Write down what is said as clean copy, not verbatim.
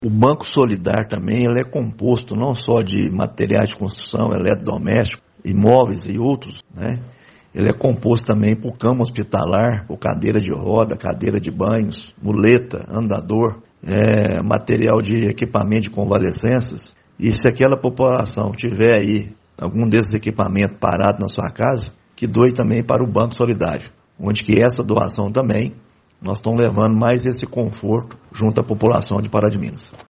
O Banco Solidário também ele é composto não só de materiais de construção, eletrodomésticos, imóveis e outros, né? Ele é composto também por cama hospitalar, por cadeira de roda, cadeira de banhos, muleta, andador, material de equipamento de convalescenças. E se aquela população tiver aí algum desses equipamentos parado na sua casa, que doe também para o Banco Solidário, onde que essa doação também nós estamos levando mais esse conforto junto à população de Pará de Minas.